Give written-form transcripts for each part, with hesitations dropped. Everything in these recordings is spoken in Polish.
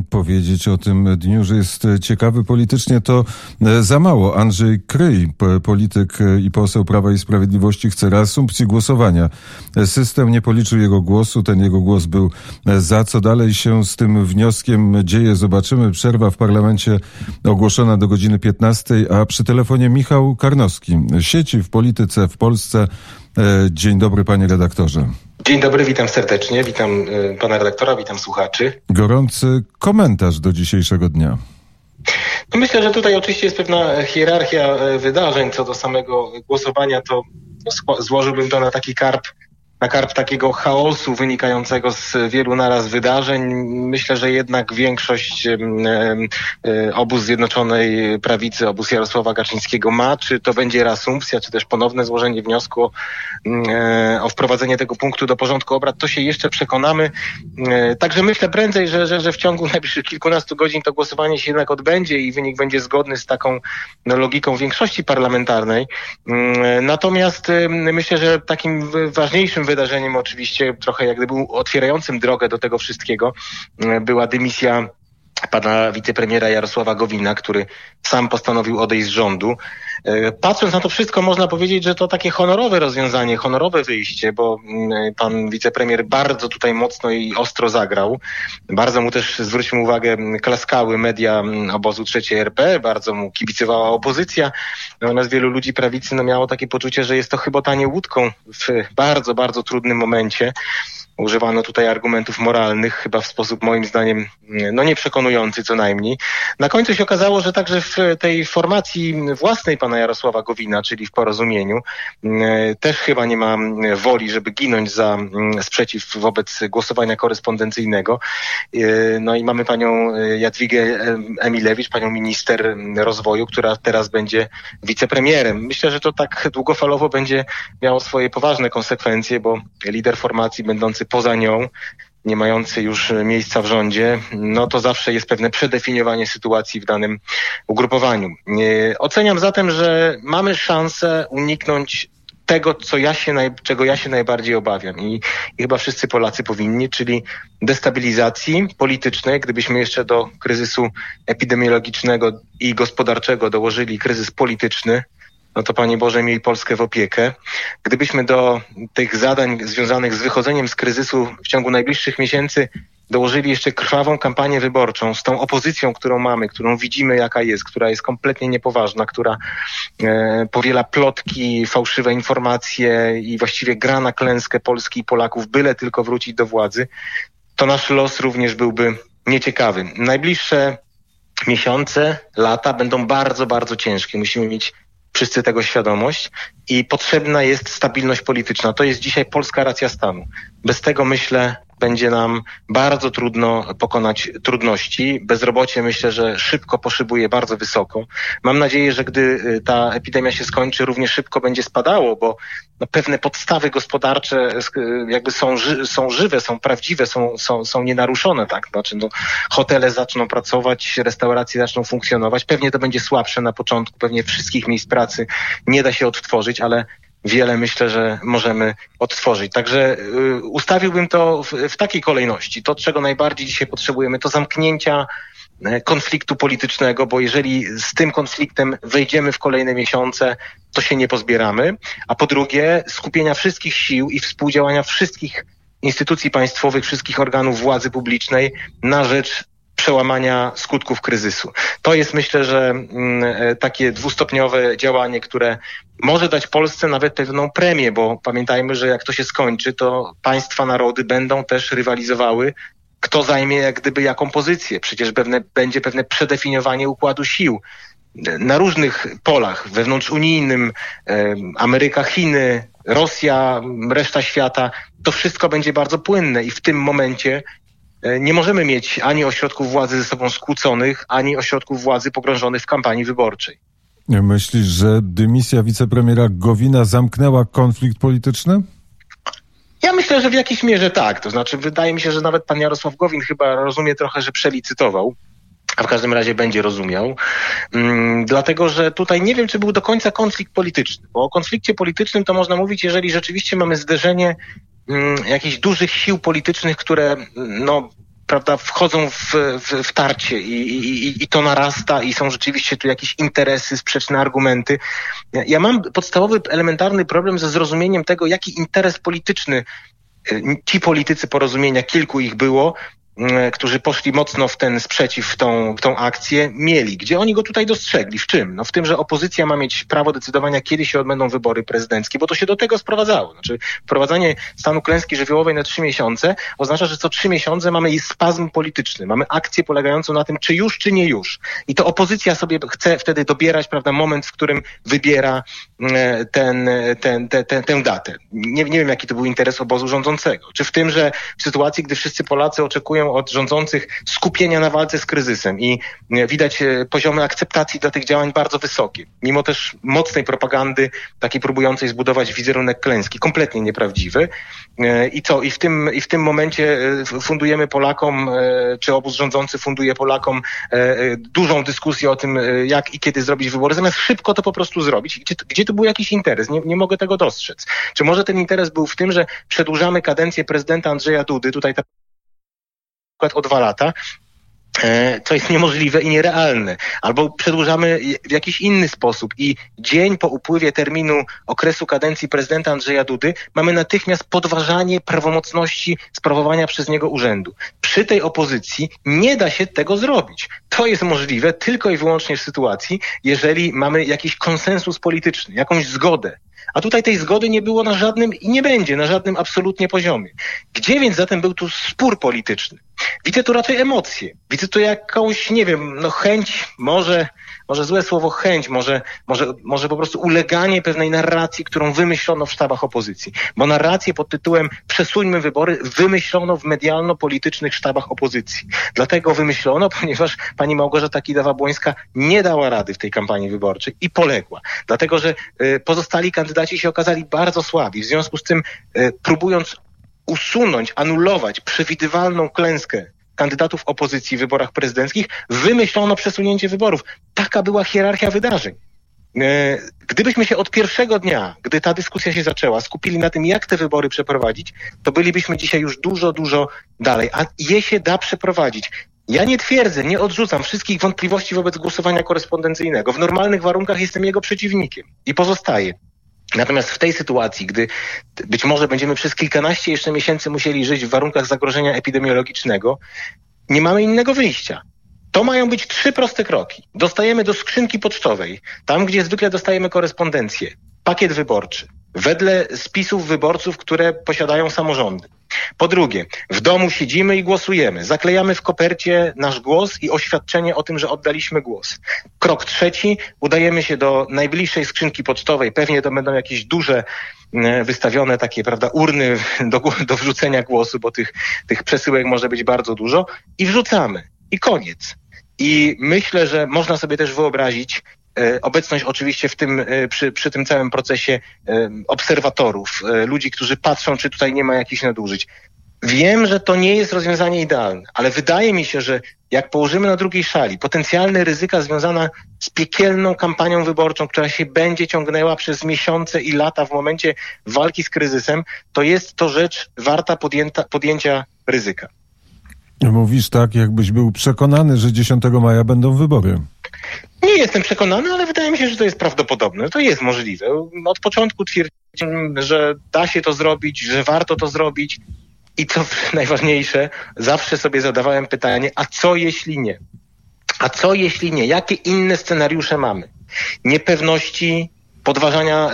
powiedzieć o tym dniu, że jest ciekawy politycznie, to za mało. Andrzej Kryj, polityk i poseł Prawa i Sprawiedliwości, chce reasumpcji głosowania. System nie policzył jego głosu, ten jego głos był za. Co dalej się z tym wnioskiem dzieje, zobaczymy. Przerwa w parlamencie ogłoszona do godziny 15, a przy telefonie Michał Karnowski. Sieci w polityce w Polsce. Dzień dobry, panie redaktorze. Dzień dobry, witam serdecznie, witam pana redaktora, witam słuchaczy. Gorący komentarz do dzisiejszego dnia. No myślę, że tutaj oczywiście jest pewna hierarchia wydarzeń. Co do samego głosowania, to złożyłbym to na taki karp takiego chaosu wynikającego z wielu naraz wydarzeń. Myślę, że jednak większość obóz Zjednoczonej Prawicy, obóz Jarosława Kaczyńskiego ma, czy to będzie reasumpcja, czy też ponowne złożenie wniosku o wprowadzenie tego punktu do porządku obrad, to się jeszcze przekonamy. Także myślę prędzej, że w ciągu najbliższych kilkunastu godzin to głosowanie się jednak odbędzie i wynik będzie zgodny z taką logiką większości parlamentarnej. Natomiast myślę, że takim ważniejszym wydarzeniem oczywiście, trochę jak gdyby otwierającym drogę do tego wszystkiego, była dymisja pana wicepremiera Jarosława Gowina, który sam postanowił odejść z rządu. Patrząc na to wszystko, można powiedzieć, że to takie honorowe rozwiązanie, honorowe wyjście, bo pan wicepremier bardzo tutaj mocno i ostro zagrał. Bardzo mu też, zwróćmy uwagę, klaskały media obozu III RP, bardzo mu kibicowała opozycja. Natomiast wielu ludzi prawicy miało takie poczucie, że jest to chybotanie łódką w bardzo, bardzo trudnym momencie. Używano tutaj argumentów moralnych, chyba w sposób moim zdaniem nieprzekonujący co najmniej. Na końcu się okazało, że także w tej formacji własnej pana Jarosława Gowina, czyli w Porozumieniu, też chyba nie ma woli, żeby ginąć za sprzeciw wobec głosowania korespondencyjnego. No i mamy panią Jadwigę Emilewicz, panią minister rozwoju, która teraz będzie wicepremierem. Myślę, że to tak długofalowo będzie miało swoje poważne konsekwencje, bo lider formacji będący poza nią, nie mający już miejsca w rządzie, no to zawsze jest pewne przedefiniowanie sytuacji w danym ugrupowaniu. Oceniam zatem, że mamy szansę uniknąć tego, czego ja się najbardziej obawiam i chyba wszyscy Polacy powinni, czyli destabilizacji politycznej. Gdybyśmy jeszcze do kryzysu epidemiologicznego i gospodarczego dołożyli kryzys polityczny, no to Panie Boże, miej Polskę w opiekę. Gdybyśmy do tych zadań związanych z wychodzeniem z kryzysu w ciągu najbliższych miesięcy dołożyli jeszcze krwawą kampanię wyborczą z tą opozycją, którą mamy, którą widzimy jaka jest, która jest kompletnie niepoważna, która powiela plotki, fałszywe informacje i właściwie gra na klęskę Polski i Polaków, byle tylko wrócić do władzy, to nasz los również byłby nieciekawy. Najbliższe miesiące, lata będą bardzo, bardzo ciężkie. Musimy mieć wszyscy tego świadomość i potrzebna jest stabilność polityczna. To jest dzisiaj polska racja stanu. Bez tego, myślę, będzie nam bardzo trudno pokonać trudności. Bezrobocie, myślę, że szybko poszybuje bardzo wysoko. Mam nadzieję, że gdy ta epidemia się skończy, również szybko będzie spadało, bo pewne podstawy gospodarcze jakby są żywe, są prawdziwe, są nienaruszone, tak? Znaczy, hotele zaczną pracować, restauracje zaczną funkcjonować. Pewnie to będzie słabsze na początku, pewnie wszystkich miejsc pracy nie da się odtworzyć, ale wiele myślę, że możemy odtworzyć. Także ustawiłbym to w takiej kolejności. To, czego najbardziej dzisiaj potrzebujemy, to zamknięcia konfliktu politycznego, bo jeżeli z tym konfliktem wejdziemy w kolejne miesiące, to się nie pozbieramy. A po drugie, skupienia wszystkich sił i współdziałania wszystkich instytucji państwowych, wszystkich organów władzy publicznej na rzecz przełamania skutków kryzysu. To jest, myślę, że takie dwustopniowe działanie, które może dać Polsce nawet pewną premię, bo pamiętajmy, że jak to się skończy, to państwa, narody będą też rywalizowały, kto zajmie jak gdyby jaką pozycję. Przecież będzie pewne przedefiniowanie układu sił na różnych polach, wewnątrzunijnym, Ameryka, Chiny, Rosja, reszta świata. To wszystko będzie bardzo płynne i w tym momencie nie możemy mieć ani ośrodków władzy ze sobą skłóconych, ani ośrodków władzy pogrążonych w kampanii wyborczej. Myślisz, że dymisja wicepremiera Gowina zamknęła konflikt polityczny? Ja myślę, że w jakiejś mierze tak. To znaczy, wydaje mi się, że nawet pan Jarosław Gowin chyba rozumie trochę, że przelicytował. A w każdym razie będzie rozumiał. Dlatego, że tutaj nie wiem, czy był do końca konflikt polityczny. Bo o konflikcie politycznym to można mówić, jeżeli rzeczywiście mamy zderzenie jakichś dużych sił politycznych, które prawda, wchodzą w tarcie i to narasta i są rzeczywiście tu jakieś interesy, sprzeczne argumenty. Ja mam podstawowy, elementarny problem ze zrozumieniem tego, jaki interes polityczny ci politycy Porozumienia, kilku ich było, którzy poszli mocno w ten sprzeciw, w tą akcję, mieli. Gdzie oni go tutaj dostrzegli? W czym? No w tym, że opozycja ma mieć prawo decydowania, kiedy się odbędą wybory prezydenckie, bo to się do tego sprowadzało. Znaczy, wprowadzanie stanu klęski żywiołowej na 3 miesiące oznacza, że co 3 miesiące mamy spazm polityczny, mamy akcję polegającą na tym, czy już, czy nie już. I to opozycja sobie chce wtedy dobierać, prawda, moment, w którym wybiera tę datę. Nie wiem, jaki to był interes obozu rządzącego. Czy w tym, że w sytuacji, gdy wszyscy Polacy oczekują od rządzących skupienia na walce z kryzysem i widać poziomy akceptacji dla tych działań bardzo wysokie, mimo też mocnej propagandy, takiej próbującej zbudować wizerunek klęski, kompletnie nieprawdziwy. I co? I w tym momencie fundujemy Polakom, czy obóz rządzący funduje Polakom dużą dyskusję o tym, jak i kiedy zrobić wybory, zamiast szybko to po prostu zrobić. Gdzie tu był jakiś interes? Nie mogę tego dostrzec. Czy może ten interes był w tym, że przedłużamy kadencję prezydenta Andrzeja Dudy, tutaj o 2 lata, co jest niemożliwe i nierealne. Albo przedłużamy w jakiś inny sposób i dzień po upływie terminu okresu kadencji prezydenta Andrzeja Dudy mamy natychmiast podważanie prawomocności sprawowania przez niego urzędu. Przy tej opozycji nie da się tego zrobić. To jest możliwe tylko i wyłącznie w sytuacji, jeżeli mamy jakiś konsensus polityczny, jakąś zgodę. A tutaj tej zgody nie było na żadnym i nie będzie na żadnym absolutnie poziomie. Gdzie więc zatem był tu spór polityczny? Widzę tu raczej emocje. Widzę tu jakąś, nie wiem, chęć, może złe słowo chęć, może po prostu uleganie pewnej narracji, którą wymyślono w sztabach opozycji. Bo narrację pod tytułem przesuńmy wybory wymyślono w medialno-politycznych sztabach opozycji. Dlatego wymyślono, ponieważ pani Małgorzata Kidawa-Błońska nie dała rady w tej kampanii wyborczej i poległa. Dlatego, że pozostali kandydaci się okazali bardzo słabi. W związku z tym, próbując usunąć, anulować przewidywalną klęskę kandydatów opozycji w wyborach prezydenckich, wymyślono przesunięcie wyborów. Taka była hierarchia wydarzeń. Gdybyśmy się od pierwszego dnia, gdy ta dyskusja się zaczęła, skupili na tym, jak te wybory przeprowadzić, to bylibyśmy dzisiaj już dużo dalej. A je się da przeprowadzić. Ja nie twierdzę, nie odrzucam wszystkich wątpliwości wobec głosowania korespondencyjnego. W normalnych warunkach jestem jego przeciwnikiem i pozostaję. Natomiast w tej sytuacji, gdy być może będziemy przez kilkanaście jeszcze miesięcy musieli żyć w warunkach zagrożenia epidemiologicznego, nie mamy innego wyjścia. To mają być 3 proste kroki. Dostajemy do skrzynki pocztowej, tam gdzie zwykle dostajemy korespondencję, pakiet wyborczy, wedle spisów wyborców, które posiadają samorządy. Po drugie, w domu siedzimy i głosujemy. Zaklejamy w kopercie nasz głos i oświadczenie o tym, że oddaliśmy głos. Krok 3, udajemy się do najbliższej skrzynki pocztowej. Pewnie to będą jakieś duże, wystawione takie, prawda, urny do wrzucenia głosu, bo tych przesyłek może być bardzo dużo. I wrzucamy. I koniec. I myślę, że można sobie też wyobrazić obecność oczywiście przy tym całym procesie obserwatorów, ludzi, którzy patrzą, czy tutaj nie ma jakichś nadużyć. Wiem, że to nie jest rozwiązanie idealne, ale wydaje mi się, że jak położymy na drugiej szali potencjalne ryzyka związane z piekielną kampanią wyborczą, która się będzie ciągnęła przez miesiące i lata w momencie walki z kryzysem, to jest to rzecz warta podjęcia ryzyka. Mówisz tak, jakbyś był przekonany, że 10 maja będą wybory. Nie jestem przekonany, ale wydaje mi się, że to jest prawdopodobne. To jest możliwe. Od początku twierdziłem, że da się to zrobić, że warto to zrobić i co najważniejsze, zawsze sobie zadawałem pytanie, a co jeśli nie? A co jeśli nie? Jakie inne scenariusze mamy? Niepewności, podważania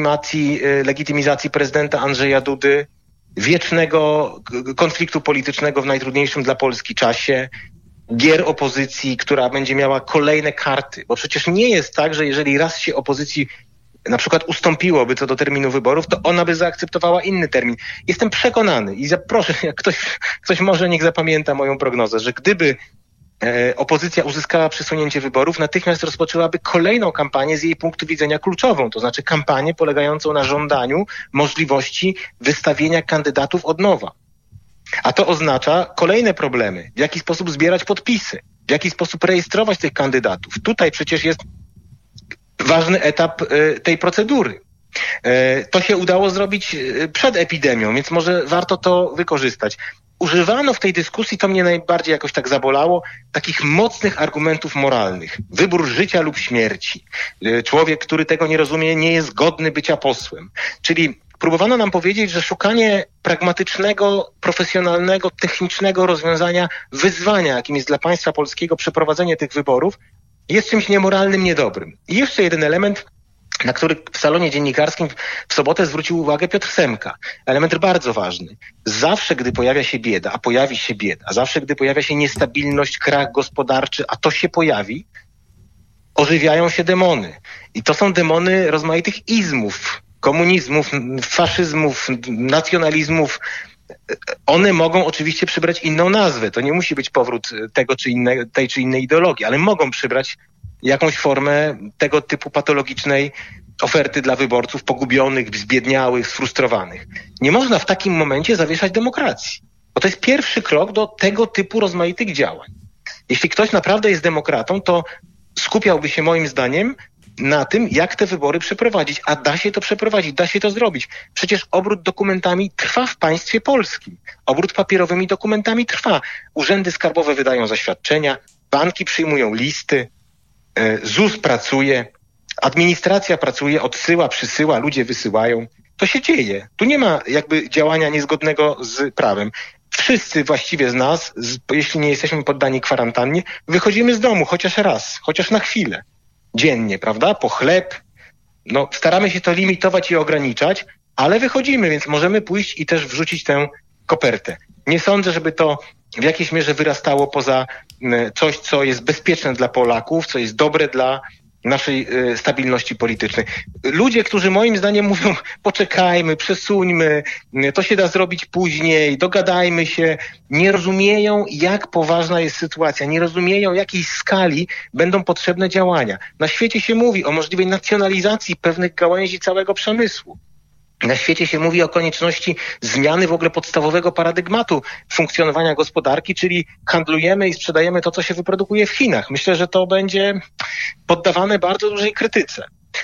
legitymizacji prezydenta Andrzeja Dudy, wiecznego konfliktu politycznego w najtrudniejszym dla Polski czasie, gier opozycji, która będzie miała kolejne karty. Bo przecież nie jest tak, że jeżeli raz się opozycji na przykład ustąpiłoby co do terminu wyborów, to ona by zaakceptowała inny termin. Jestem przekonany i proszę, jak ktoś może, niech zapamięta moją prognozę, że gdyby opozycja uzyskała przesunięcie wyborów, natychmiast rozpoczęłaby kolejną kampanię z jej punktu widzenia kluczową, to znaczy kampanię polegającą na żądaniu możliwości wystawienia kandydatów od nowa. A to oznacza kolejne problemy. W jaki sposób zbierać podpisy? W jaki sposób rejestrować tych kandydatów? Tutaj przecież jest ważny etap tej procedury. To się udało zrobić przed epidemią, więc może warto to wykorzystać. używano w tej dyskusji, to mnie najbardziej jakoś tak zabolało, takich mocnych argumentów moralnych. Wybór życia lub śmierci. Człowiek, który tego nie rozumie, nie jest godny bycia posłem. Czyli próbowano nam powiedzieć, że szukanie pragmatycznego, profesjonalnego, technicznego rozwiązania wyzwania, jakim jest dla państwa polskiego przeprowadzenie tych wyborów, jest czymś niemoralnym, niedobrym. I jeszcze jeden element, na który w salonie dziennikarskim w sobotę zwrócił uwagę Piotr Semka. Element bardzo ważny. Zawsze, gdy pojawia się bieda, a pojawi się bieda, zawsze, gdy pojawia się niestabilność, krach gospodarczy, a to się pojawi, ożywiają się demony. I to są demony rozmaitych izmów, komunizmów, faszyzmów, nacjonalizmów. One mogą oczywiście przybrać inną nazwę. To nie musi być powrót tej czy innej ideologii, ale mogą przybrać jakąś formę tego typu patologicznej oferty dla wyborców pogubionych, zbiedniałych, sfrustrowanych. Nie można w takim momencie zawieszać demokracji, bo to jest pierwszy krok do tego typu rozmaitych działań. Jeśli ktoś naprawdę jest demokratą, to skupiałby się moim zdaniem na tym, jak te wybory przeprowadzić. A da się to przeprowadzić, da się to zrobić. Przecież obrót dokumentami trwa w państwie polskim. Obrót papierowymi dokumentami trwa. Urzędy skarbowe wydają zaświadczenia, banki przyjmują listy, ZUS pracuje, administracja pracuje, odsyła, przysyła, ludzie wysyłają. To się dzieje. Tu nie ma jakby działania niezgodnego z prawem. Wszyscy właściwie z nas, jeśli nie jesteśmy poddani kwarantannie, wychodzimy z domu chociaż raz, chociaż na chwilę. Dziennie, prawda? Po chleb. No, staramy się to limitować i ograniczać, ale wychodzimy, więc możemy pójść i też wrzucić tę kopertę. Nie sądzę, żeby to w jakiejś mierze wyrastało poza coś, co jest bezpieczne dla Polaków, co jest dobre dla naszej stabilności politycznej. Ludzie, którzy moim zdaniem mówią, poczekajmy, przesuńmy, to się da zrobić później, dogadajmy się, nie rozumieją, jak poważna jest sytuacja, nie rozumieją, jakiej skali będą potrzebne działania. Na świecie się mówi o możliwej nacjonalizacji pewnych gałęzi całego przemysłu. Na świecie się mówi o konieczności zmiany w ogóle podstawowego paradygmatu funkcjonowania gospodarki, czyli handlujemy i sprzedajemy to, co się wyprodukuje w Chinach. Myślę, że to będzie poddawane bardzo dużej krytyce.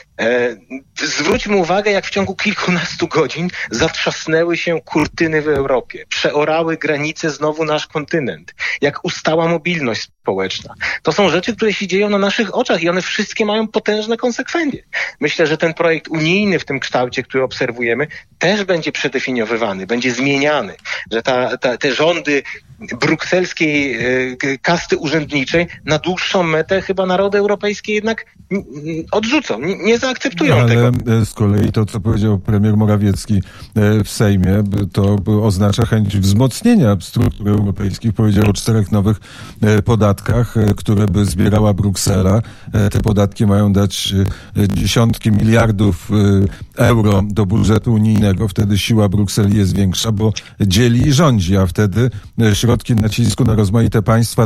Zwróćmy uwagę, jak w ciągu kilkunastu godzin zatrzasnęły się kurtyny w Europie, przeorały granice znowu nasz kontynent, jak ustała mobilność społeczna. To są rzeczy, które się dzieją na naszych oczach i one wszystkie mają potężne konsekwencje. Myślę, że ten projekt unijny w tym kształcie, który obserwujemy, też będzie przedefiniowywany, będzie zmieniany, że te rządy brukselskiej kasty urzędniczej na dłuższą metę chyba narody europejskie jednak odrzucą, nie zaakceptują tego. Ale z kolei to, co powiedział premier Morawiecki w Sejmie, to oznacza chęć wzmocnienia struktur europejskich. Powiedział o 4 nowych podatkach, które by zbierała Bruksela. Te podatki mają dać dziesiątki miliardów euro do budżetu unijnego. Wtedy siła Brukseli jest większa, bo dzieli i rządzi, a wtedy środki nacisku na rozmaite państwa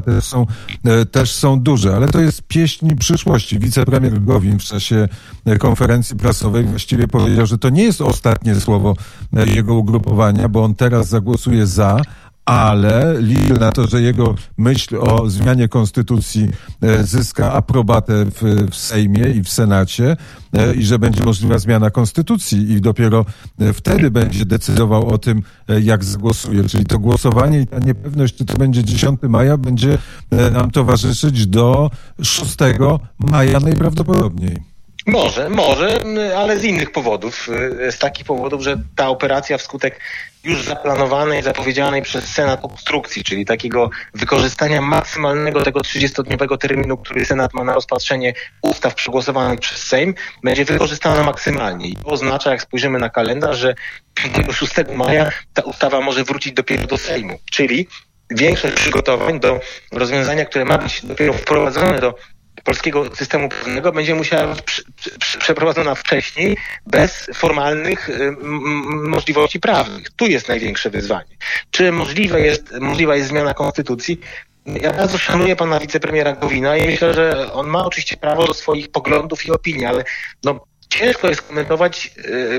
też są duże. Ale to jest pieśń przyszłości. Wicepremier Gowin w czasie konferencji prasowej właściwie powiedział, że to nie jest ostatnie słowo jego ugrupowania, bo on teraz zagłosuje za, ale liczy na to, że jego myśl o zmianie konstytucji zyska aprobatę w Sejmie i w Senacie i że będzie możliwa zmiana konstytucji i dopiero wtedy będzie decydował o tym, jak zagłosuje. Czyli to głosowanie i ta niepewność, czy to będzie 10 maja, będzie nam towarzyszyć do 6 maja najprawdopodobniej. Może, ale z innych powodów. Z takich powodów, że ta operacja wskutek już zaplanowanej, zapowiedzianej przez Senat obstrukcji, czyli takiego wykorzystania maksymalnego tego 30-dniowego terminu, który Senat ma na rozpatrzenie ustaw przegłosowanych przez Sejm, będzie wykorzystana maksymalnie. I to oznacza, jak spojrzymy na kalendarz, że 6 maja ta ustawa może wrócić dopiero do Sejmu. Czyli większość przygotowań do rozwiązania, które ma być dopiero wprowadzone do polskiego systemu prawnego, będzie musiała być przeprowadzona wcześniej, bez formalnych możliwości prawnych. Tu jest największe wyzwanie. Czy możliwa jest zmiana konstytucji? Ja bardzo szanuję pana wicepremiera Gowina i myślę, że on ma oczywiście prawo do swoich poglądów i opinii, ale ciężko jest komentować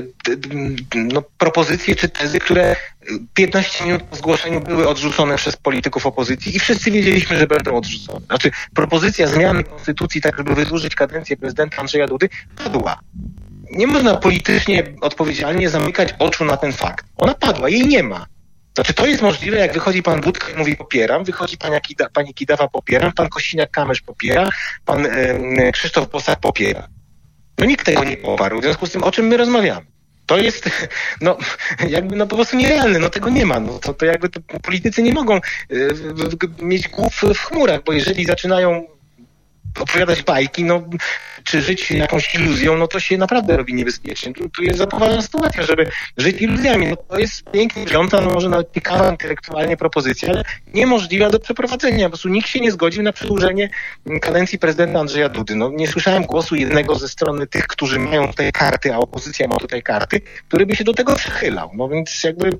propozycje czy tezy, które 15 minut po zgłoszeniu były odrzucone przez polityków opozycji i wszyscy wiedzieliśmy, że będą odrzucone. Znaczy propozycja zmiany konstytucji tak, żeby wydłużyć kadencję prezydenta Andrzeja Dudy padła. Nie można politycznie odpowiedzialnie zamykać oczu na ten fakt. Ona padła, jej nie ma. Znaczy, to jest możliwe, jak wychodzi pan Budka i mówi popieram, wychodzi pani Kidawa popieram, pan Kosiniak-Kamysz popiera, pan Krzysztof Bosak popiera. No nikt tego nie poparł, w związku z tym, o czym my rozmawiamy? To jest, po prostu nierealne, tego nie ma. To jakby politycy nie mogą mieć głów w chmurach, bo jeżeli zaczynają opowiadać bajki, czy żyć jakąś iluzją, to się naprawdę robi niebezpiecznie. Tu jest za poważna sytuacja, żeby żyć iluzjami. To jest pięknie brzmiąca, może nawet ciekawa intelektualnie propozycja, ale niemożliwa do przeprowadzenia. Po prostu nikt się nie zgodził na przedłużenie kadencji prezydenta Andrzeja Dudy. Nie słyszałem głosu jednego ze strony tych, którzy mają tutaj karty, a opozycja ma tutaj karty, który by się do tego przychylał. Więc jakby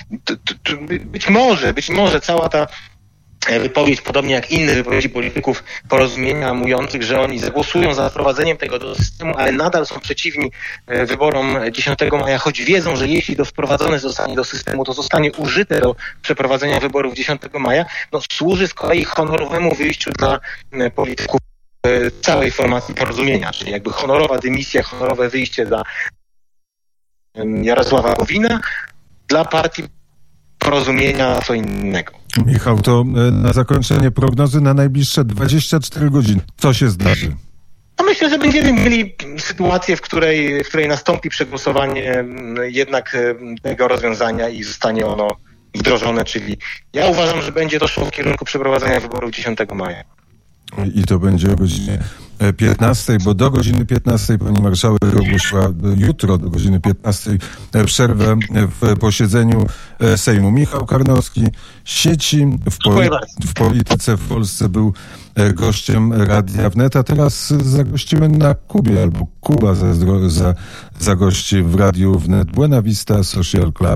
być może cała ta wypowiedź, podobnie jak inne wypowiedzi polityków Porozumienia, mówiących, że oni zagłosują za wprowadzeniem tego do systemu, ale nadal są przeciwni wyborom 10 maja, choć wiedzą, że jeśli to wprowadzone zostanie do systemu, to zostanie użyte do przeprowadzenia wyborów 10 maja, służy z kolei honorowemu wyjściu dla polityków całej formacji Porozumienia, czyli jakby honorowa dymisja, honorowe wyjście dla Jarosława Gowina, dla partii Porozumienia co innego. Michał, to na zakończenie prognozy na najbliższe 24 godziny. Co się zdarzy? Myślę, że będziemy mieli sytuację, w której nastąpi przegłosowanie jednak tego rozwiązania i zostanie ono wdrożone, czyli ja uważam, że będzie to szło w kierunku przeprowadzenia wyborów 10 maja. I to będzie o godzinie 15, bo do godziny 15 pani marszałek ogłosiła jutro do godziny 15 przerwę w posiedzeniu Sejmu. Michał Karnowski, sieci w polityce w Polsce, był gościem Radia Wnet, a teraz zagościmy na Kubie, albo Kuba zagości w Radiu Wnet. Buena Vista Social Club.